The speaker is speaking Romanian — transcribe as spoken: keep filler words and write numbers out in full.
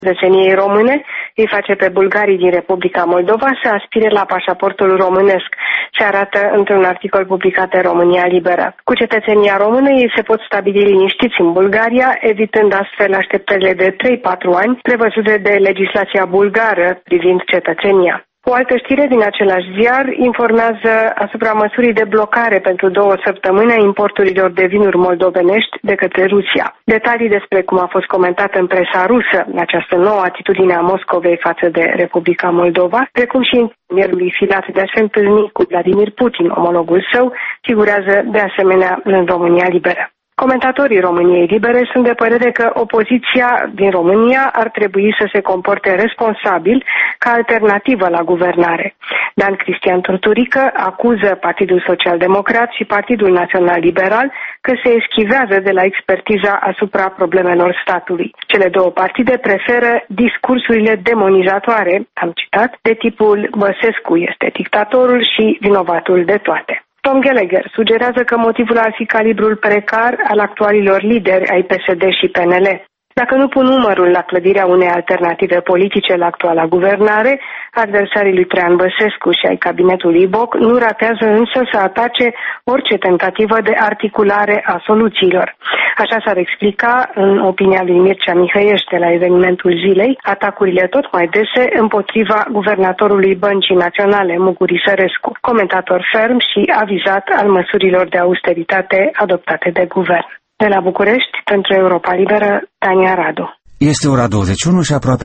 cetățeniei române îi face pe bulgarii din Republica Moldova să aspire la pașaportul românesc, se arată într-un articol publicat de România Liberă. Cu cetățenia română ei se pot stabili liniștiți în Bulgaria, evitând astfel așteptările de trei patru ani prevăzute de legislația bulgară privind cetățenia. O altă știre din același ziar informează asupra măsurii de blocare pentru două săptămâni a importurilor de vinuri moldovenești de către Rusia. Detalii despre cum a fost comentată în presa rusă această nouă atitudine a Moscovei față de Republica Moldova, precum și premierului filat de a se întâlni cu Vladimir Putin, omologul său, figurează de asemenea în România Liberă. Comentatorii României Libere sunt de părere că opoziția din România ar trebui să se comporte responsabil ca alternativă la guvernare. Dan Cristian Turturică acuză Partidul Social Democrat și Partidul Național Liberal că se eschivează de la expertiza asupra problemelor statului. Cele două partide preferă discursurile demonizatoare, am citat, de tipul Băsescu este dictatorul și vinovatul de toate. Tom Gallagher sugerează că motivul ar fi calibrul precar al actualilor lideri ai P S D și P N L. Dacă nu pun numărul la clădirea unei alternative politice la actuala guvernare, adversarii lui Traian Băsescu și ai cabinetului Boc nu ratează însă să atace orice tentativă de articulare a soluțiilor. Așa s-ar explica, în opinia lui Mircea Mihăiește la evenimentul zilei, atacurile tot mai dese împotriva guvernatorului Băncii Naționale, Muguri Sărescu, comentator ferm și avizat al măsurilor de austeritate adoptate de guvern. De la București, pentru Europa Liberă, Tania Radu. Este ora douăzeci și unu și aproape